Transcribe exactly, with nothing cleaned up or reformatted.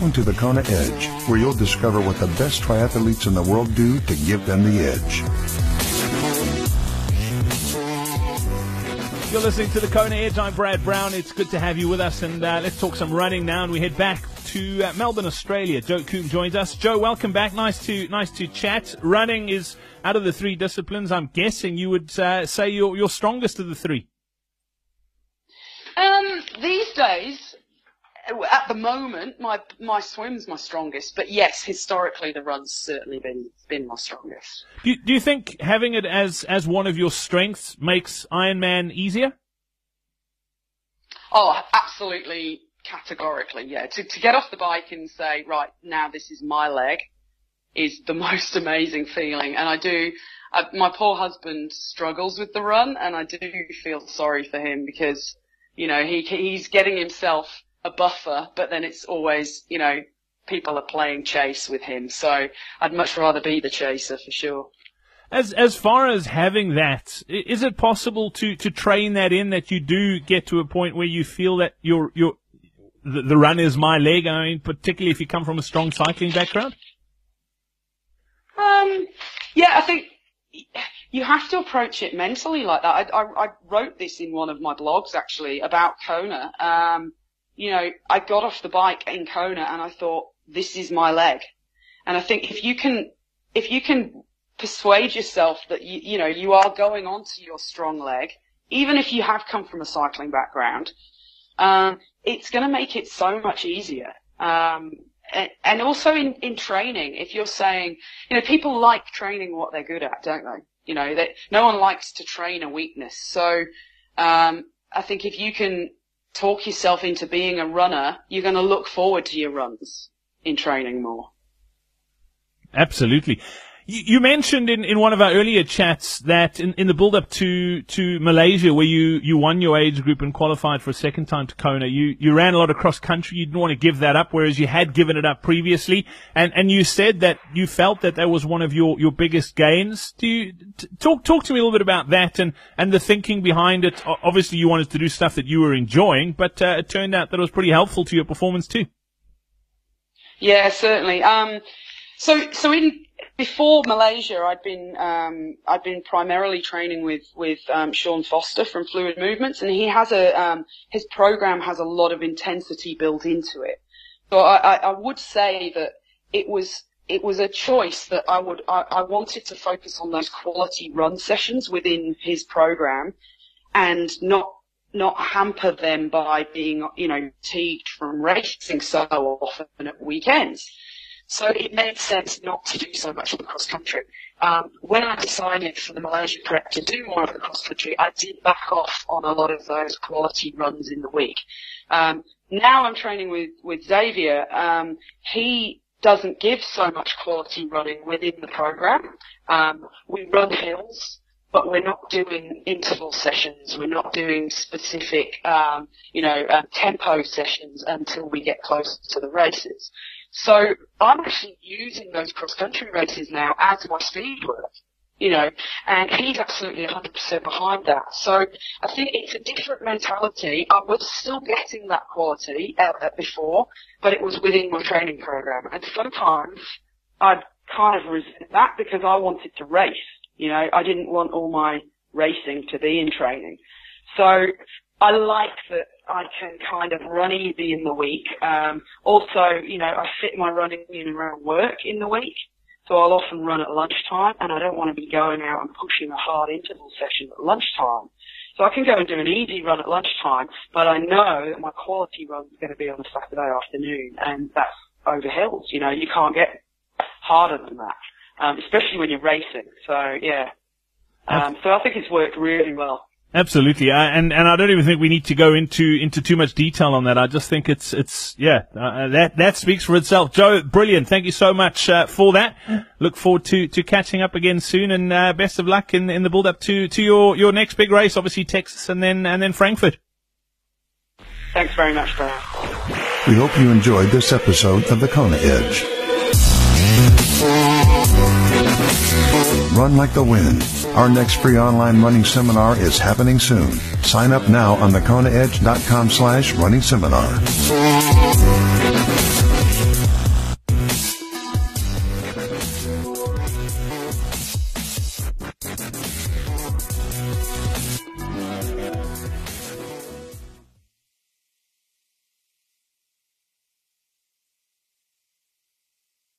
Welcome to the Kona Edge, where you'll discover what the best triathletes in the world do to give them the edge. You're listening to the Kona Edge. I'm Brad Brown. It's good to have you with us, and uh, let's talk some running now. And we head back to uh, Melbourne, Australia. Joe Coombe joins us. Joe, welcome back. Nice to nice to chat. Running is, out of the three disciplines, I'm guessing you would uh, say you're you're strongest of the three. Um, these days, at the moment, my my swim's my strongest. But yes, historically, the run's certainly been been my strongest. Do you, do you think having it as as one of your strengths makes Ironman easier? Oh, absolutely, categorically, yeah. To to get off the bike and say, right, now this is my leg, is the most amazing feeling. And I do. I, my poor husband struggles with the run, and I do feel sorry for him because, you know, he he's getting himself a buffer, but then it's always, you know, people are playing chase with him. So I'd much rather be the chaser for sure. As as far as having that, is it possible to, to train that in, that you do get to a point where you feel that your your the, the run is my leg? I mean, particularly if you come from a strong cycling background. Um, yeah, I think you have to approach it mentally like that. I, I, I wrote this in one of my blogs actually about Kona. Um, you know, I got off the bike in Kona and I thought, this is my leg. And I think if you can, if you can persuade yourself that you, you know, you are going onto your strong leg, even if you have come from a cycling background, um, it's going to make it so much easier. Um, and, and also in, in training, if you're saying, you know, people like training what they're good at, don't they? You know, that no one likes to train a weakness. So, um, I think if you can talk yourself into being a runner, you're going to look forward to your runs in training more. Absolutely. You, you mentioned in, in one of our earlier chats that in, in the build-up to, to Malaysia, where you, you won your age group and qualified for a second time to Kona, you, you ran a lot of cross-country. You didn't want to give that up, whereas you had given it up previously. And, and you said that you felt that that was one of your, your biggest gains. Do you, t- talk, talk to me a little bit about that and, and the thinking behind it. Obviously, you wanted to do stuff that you were enjoying, but uh, it turned out that it was pretty helpful to your performance too. Yeah, certainly. Um, so, so in, Before Malaysia, I'd been um, I'd been primarily training with with um, Sean Foster from Fluid Movements, and he has a um, his program has a lot of intensity built into it. So I, I would say that it was it was a choice that I would I, I wanted to focus on those quality run sessions within his program, and not not hamper them by being, you know, fatigued from racing so often at weekends. So it made sense not to do so much of the cross country. Um, when I decided for the Malaysia prep to do more of the cross country, I did back off on a lot of those quality runs in the week. Um, now I'm training with, with Xavier. Um, he doesn't give so much quality running within the program. Um, we run hills, but we're not doing interval sessions. We're not doing specific, um, you know, uh, tempo sessions until we get closer to the races. So I'm actually using those cross-country races now as my speed work, you know, and he's absolutely one hundred percent behind that. So I think it's a different mentality. I was still getting that quality uh, before, but it was within my training program. And sometimes I'd kind of resent that because I wanted to race, you know. I didn't want all my racing to be in training. So I like that I can kind of run easy in the week. Um, also, you know, I fit my running in around work in the week. So I'll often run at lunchtime, and I don't want to be going out and pushing a hard interval session at lunchtime. So I can go and do an easy run at lunchtime, but I know that my quality run is going to be on a Saturday afternoon, and that's over hills. You know, you can't get harder than that, um, especially when you're racing. So, yeah. Um, so I think it's worked really well. Absolutely, uh, and and I don't even think we need to go into into too much detail on that. I just think it's it's yeah, uh, that that speaks for itself. Joe, brilliant. Thank you so much uh, for that. Look forward to to catching up again soon, and uh, best of luck in in the build up to to your your next big race, obviously Texas, and then and then Frankfurt. Thanks very much, Brad. We hope you enjoyed this episode of the Kona Edge. Run like the wind. Our next free online running seminar is happening soon. Sign up now on the kona edge dot com slash running seminar.